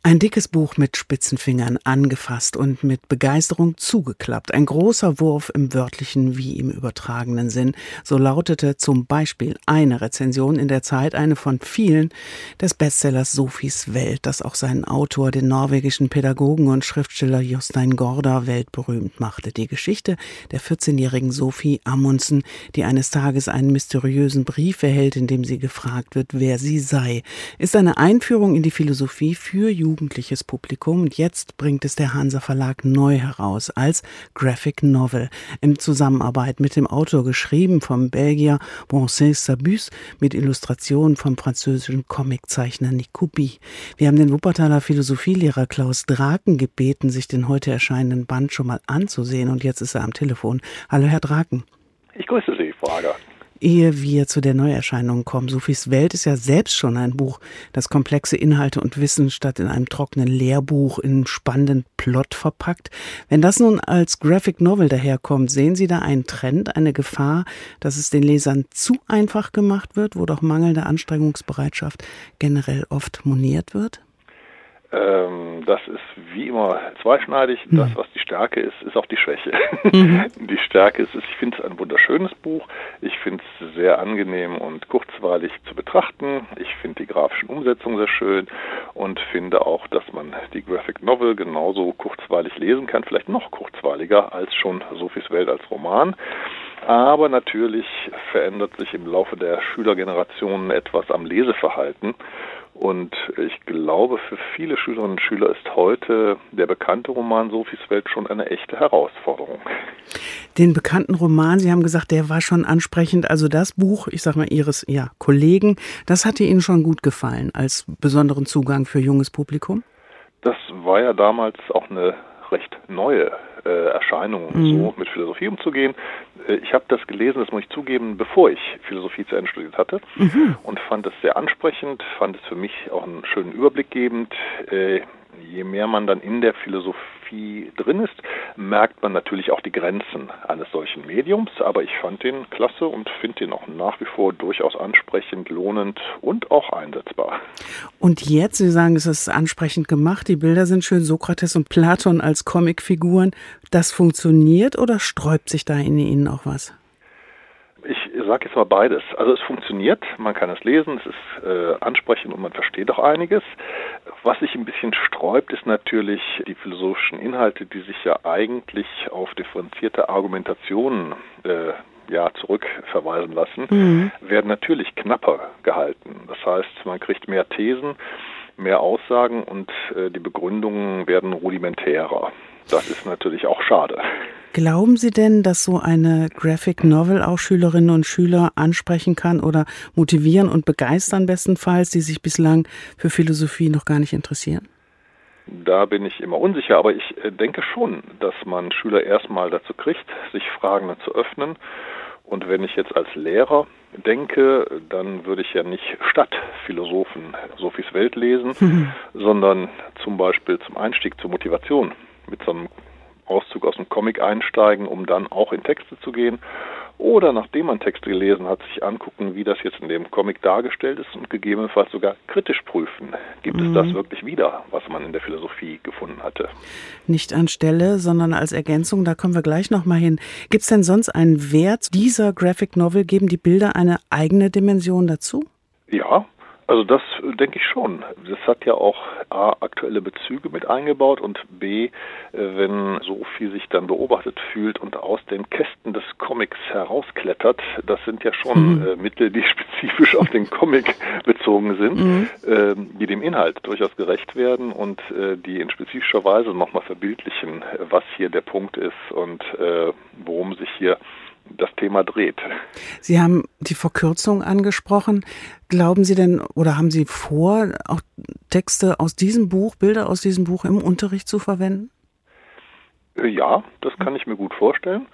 Ein dickes Buch mit spitzen Fingern angefasst und mit Begeisterung zugeklappt. Ein großer Wurf im wörtlichen wie im übertragenen Sinn. So lautete zum Beispiel eine Rezension in der Zeit, eine von vielen, des Bestsellers Sophies Welt, das auch seinen Autor, den norwegischen Pädagogen und Schriftsteller Jostein Gaarder, weltberühmt machte. Die Geschichte der 14-jährigen Sophie Amundsen, die eines Tages einen mysteriösen Brief erhält, in dem sie gefragt wird, wer sie sei, ist eine Einführung in die Philosophie für jugendliches Publikum, und jetzt bringt es der Hansa Verlag neu heraus als Graphic Novel in Zusammenarbeit mit dem Autor, geschrieben vom Belgier Vincent Sabus, mit Illustrationen vom französischen Comiczeichner Nick Couby. Wir haben den Wuppertaler Philosophielehrer Klaus Draken gebeten, sich den heute erscheinenden Band schon mal anzusehen, und jetzt ist er am Telefon. Hallo Herr Draken. Ich grüße Sie, Frau Hager. Ehe wir zu der Neuerscheinung kommen, Sophies Welt ist ja selbst schon ein Buch, das komplexe Inhalte und Wissen statt in einem trockenen Lehrbuch in einen spannenden Plot verpackt. Wenn das nun als Graphic Novel daherkommt, sehen Sie da einen Trend, eine Gefahr, dass es den Lesern zu einfach gemacht wird, wo doch mangelnde Anstrengungsbereitschaft generell oft moniert wird? Das ist wie immer zweischneidig. Das, was die Stärke ist, ist auch die Schwäche. Die Stärke ist, ich finde es ein wunderschönes Buch. Ich finde es sehr angenehm und kurzweilig zu betrachten. Ich finde die grafischen Umsetzungen sehr schön und finde auch, dass man die Graphic Novel genauso kurzweilig lesen kann, vielleicht noch kurzweiliger als schon Sophies Welt als Roman. Aber natürlich verändert sich im Laufe der Schülergenerationen etwas am Leseverhalten. Und ich glaube, für viele Schülerinnen und Schüler ist heute der bekannte Roman Sophies Welt schon eine echte Herausforderung. Den bekannten Roman, Sie haben gesagt, der war schon ansprechend. Also das Buch, ich sag mal, Ihres Kollegen, das hatte Ihnen schon gut gefallen als besonderen Zugang für junges Publikum? Das war ja damals auch eine recht neue Erscheinung, so mit Philosophie umzugehen. Ich habe das gelesen, das muss ich zugeben, bevor ich Philosophie zu Ende studiert hatte, und fand es sehr ansprechend, fand es für mich auch einen schönen Überblick gebend. Je mehr man dann in der Philosophie drin ist, merkt man natürlich auch die Grenzen eines solchen Mediums, aber ich fand den klasse und finde den auch nach wie vor durchaus ansprechend, lohnend und auch einsetzbar. Und jetzt, Sie sagen, es ist ansprechend gemacht, die Bilder sind schön, Sokrates und Platon als Comicfiguren. Das funktioniert oder sträubt sich da in Ihnen auch was? Ich sage jetzt mal beides. Also es funktioniert, man kann es lesen, es ist ansprechend und man versteht auch einiges. Was sich ein bisschen sträubt, ist natürlich die philosophischen Inhalte, die sich ja eigentlich auf differenzierte Argumentationen zurückverweisen lassen, werden natürlich knapper gehalten. Das heißt, man kriegt mehr Thesen, mehr Aussagen und die Begründungen werden rudimentärer. Das ist natürlich auch schade. Glauben Sie denn, dass so eine Graphic Novel auch Schülerinnen und Schüler ansprechen kann oder motivieren und begeistern bestenfalls, die sich bislang für Philosophie noch gar nicht interessieren? Da bin ich immer unsicher, aber ich denke schon, dass man Schüler erstmal dazu kriegt, sich Fragen zu öffnen. Und wenn ich jetzt als Lehrer denke, dann würde ich ja nicht statt Philosophen Sophies Welt lesen, sondern zum Beispiel zum Einstieg zur Motivation mit so einem Auszug aus dem Comic einsteigen, um dann auch in Texte zu gehen. Oder nachdem man Texte gelesen hat, sich angucken, wie das jetzt in dem Comic dargestellt ist und gegebenenfalls sogar kritisch prüfen. Gibt es das wirklich wieder, was man in der Philosophie gefunden hatte? Nicht anstelle, sondern als Ergänzung, da kommen wir gleich nochmal hin. Gibt es denn sonst einen Wert dieser Graphic Novel? Geben die Bilder eine eigene Dimension dazu? Ja. Also das denke ich schon. Das hat ja auch A, aktuelle Bezüge mit eingebaut und B, wenn Sophie sich dann beobachtet fühlt und aus den Kästen des Comics herausklettert, das sind ja schon Mittel, die spezifisch auf den Comic bezogen sind, die dem Inhalt durchaus gerecht werden und die in spezifischer Weise nochmal verbildlichen, was hier der Punkt ist und worum sich hier das Thema dreht. Sie haben die Verkürzung angesprochen. Glauben Sie denn oder haben Sie vor, auch Texte aus diesem Buch, Bilder aus diesem Buch im Unterricht zu verwenden? Ja, das kann ich mir gut vorstellen.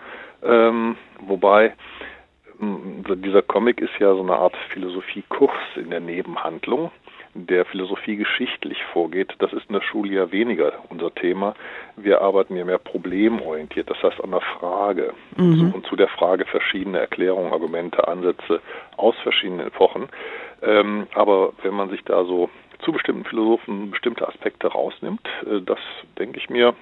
Wobei dieser Comic ist ja so eine Art Philosophiekurs in der Nebenhandlung, der Philosophie geschichtlich vorgeht. Das ist in der Schule ja weniger unser Thema. Wir arbeiten ja mehr problemorientiert, das heißt an der Frage. Suchen zu der Frage verschiedene Erklärungen, Argumente, Ansätze aus verschiedenen Epochen. Aber wenn man sich da so zu bestimmten Philosophen bestimmte Aspekte rausnimmt, das, denke ich mir,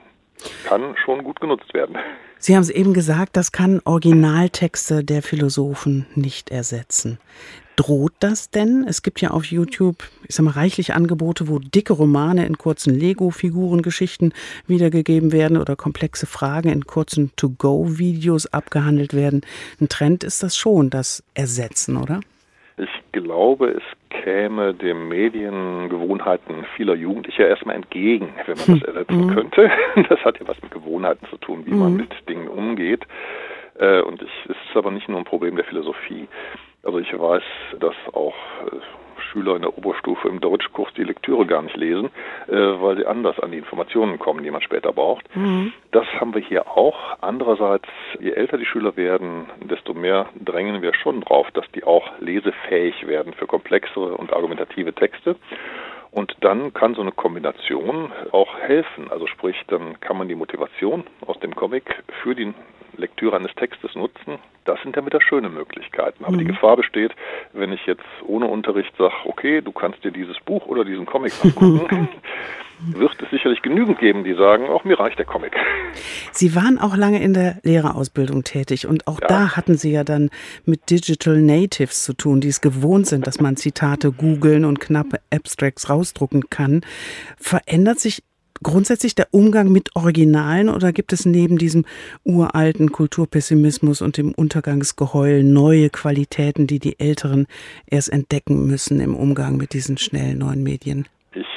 kann schon gut genutzt werden. Sie haben es eben gesagt, das kann Originaltexte der Philosophen nicht ersetzen. Droht das denn? Es gibt ja auf YouTube, ich sag mal, reichlich Angebote, wo dicke Romane in kurzen Lego-Figurengeschichten wiedergegeben werden oder komplexe Fragen in kurzen To-Go-Videos abgehandelt werden. Ein Trend ist das schon, das Ersetzen, oder? Ich glaube, es käme den Mediengewohnheiten vieler Jugendlicher erstmal entgegen, wenn man das ersetzen könnte. Das hat ja was mit Gewohnheiten zu tun, wie man mit Dingen umgeht. Und es ist aber nicht nur ein Problem der Philosophie. Also ich weiß, dass auch Schüler in der Oberstufe im Deutschkurs die Lektüre gar nicht lesen, weil sie anders an die Informationen kommen, die man später braucht. Das haben wir hier auch. Andererseits, je älter die Schüler werden, desto mehr drängen wir schon drauf, dass die auch lesefähig werden für komplexere und argumentative Texte. Und dann kann so eine Kombination auch helfen. Also sprich, dann kann man die Motivation aus dem Comic für die Lektüre eines Textes nutzen. Das sind ja wieder schöne Möglichkeiten. Aber die Gefahr besteht, wenn ich jetzt ohne Unterricht sage, okay, du kannst dir dieses Buch oder diesen Comic angucken, wird es sicherlich genügend geben, die sagen, auch mir reicht der Comic. Sie waren auch lange in der Lehrerausbildung tätig und auch da hatten Sie ja dann mit Digital Natives zu tun, die es gewohnt sind, dass man Zitate googeln und knappe Abstracts rausdrucken kann. Verändert sich grundsätzlich der Umgang mit Originalen oder gibt es neben diesem uralten Kulturpessimismus und dem Untergangsgeheul neue Qualitäten, die die Älteren erst entdecken müssen im Umgang mit diesen schnellen neuen Medien?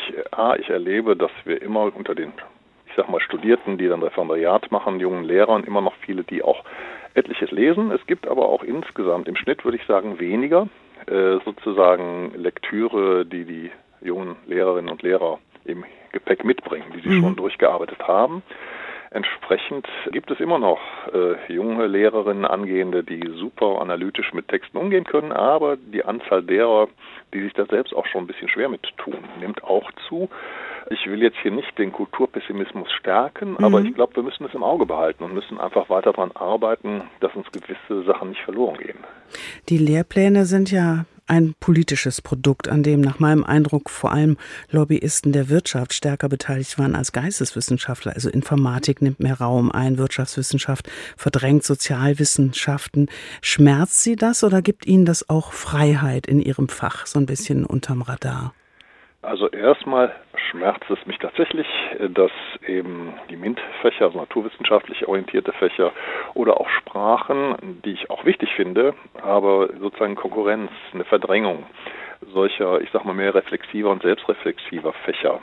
Ich erlebe, dass wir immer unter den, ich sag mal, Studierten, die dann Referendariat machen, jungen Lehrern, immer noch viele, die auch etliches lesen. Es gibt aber auch insgesamt, im Schnitt würde ich sagen, weniger sozusagen Lektüre, die die jungen Lehrerinnen und Lehrer im Gepäck mitbringen, die sie schon durchgearbeitet haben. Entsprechend gibt es immer noch junge Lehrerinnen, Angehende, die super analytisch mit Texten umgehen können, aber die Anzahl derer, die sich da selbst auch schon ein bisschen schwer mit tun, nimmt auch zu. Ich will jetzt hier nicht den Kulturpessimismus stärken, aber ich glaube, wir müssen es im Auge behalten und müssen einfach weiter daran arbeiten, dass uns gewisse Sachen nicht verloren gehen. Die Lehrpläne sind ja ein politisches Produkt, an dem nach meinem Eindruck vor allem Lobbyisten der Wirtschaft stärker beteiligt waren als Geisteswissenschaftler. Also Informatik nimmt mehr Raum ein, Wirtschaftswissenschaft verdrängt Sozialwissenschaften. Schmerzt Sie das oder gibt Ihnen das auch Freiheit in Ihrem Fach, so ein bisschen unterm Radar? Also erstmal schmerzt es mich tatsächlich, dass eben die MINT-Fächer, also naturwissenschaftlich orientierte Fächer oder auch Sprachen, die ich auch wichtig finde, aber sozusagen Konkurrenz, eine Verdrängung solcher, ich sag mal, mehr reflexiver und selbstreflexiver Fächer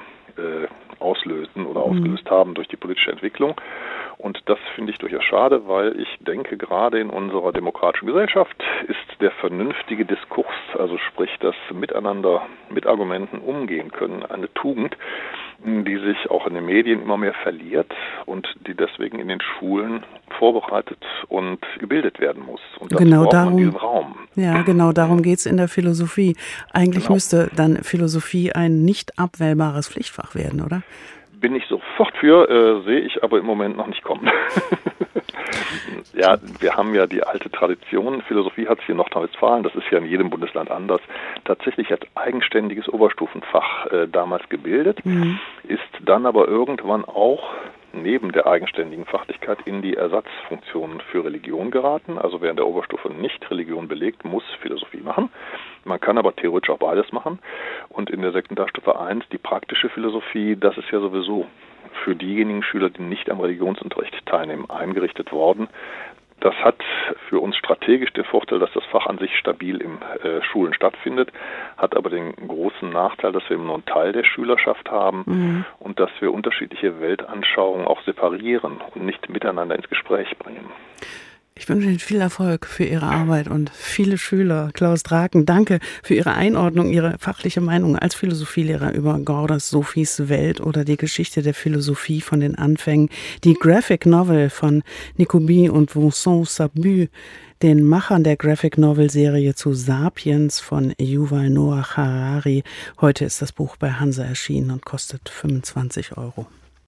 auslösen oder ausgelöst haben durch die politische Entwicklung. Und das finde ich durchaus schade, weil ich denke, gerade in unserer demokratischen Gesellschaft ist der vernünftige Diskurs, also sprich das Miteinander mit Argumenten umgehen können, eine Tugend, die sich auch in den Medien immer mehr verliert und die deswegen in den Schulen vorbereitet und gebildet werden muss. Und das genau braucht man darum, in diesem Raum. Ja, genau darum geht es in der Philosophie. Eigentlich müsste dann Philosophie ein nicht abwählbares Pflichtfach werden, oder? Bin ich sofort für, sehe ich aber im Moment noch nicht kommen. Ja, wir haben ja die alte Tradition. Philosophie hat es hier in Nordrhein-Westfalen, das ist ja in jedem Bundesland anders, tatsächlich als eigenständiges Oberstufenfach damals gebildet, ist dann aber irgendwann auch neben der eigenständigen Fachlichkeit in die Ersatzfunktionen für Religion geraten. Also wer in der Oberstufe nicht Religion belegt, muss Philosophie machen. Man kann aber theoretisch auch beides machen. Und in der Sekundarstufe 1, die praktische Philosophie, das ist ja sowieso für diejenigen Schüler, die nicht am Religionsunterricht teilnehmen, eingerichtet worden. Das hat für uns strategisch den Vorteil, dass das Fach an sich stabil in Schulen stattfindet, hat aber den großen Nachteil, dass wir nur einen Teil der Schülerschaft haben und dass wir unterschiedliche Weltanschauungen auch separieren und nicht miteinander ins Gespräch bringen. Ich wünsche Ihnen viel Erfolg für Ihre Arbeit und viele Schüler. Klaus Draken, danke für Ihre Einordnung, Ihre fachliche Meinung als Philosophielehrer über Gordon Sophies Welt oder die Geschichte der Philosophie von den Anfängen. Die Graphic Novel von Nicobie und Vincent Sabu, den Machern der Graphic Novel Serie zu Sapiens von Yuval Noah Harari. Heute ist das Buch bei Hansa erschienen und kostet 25 €.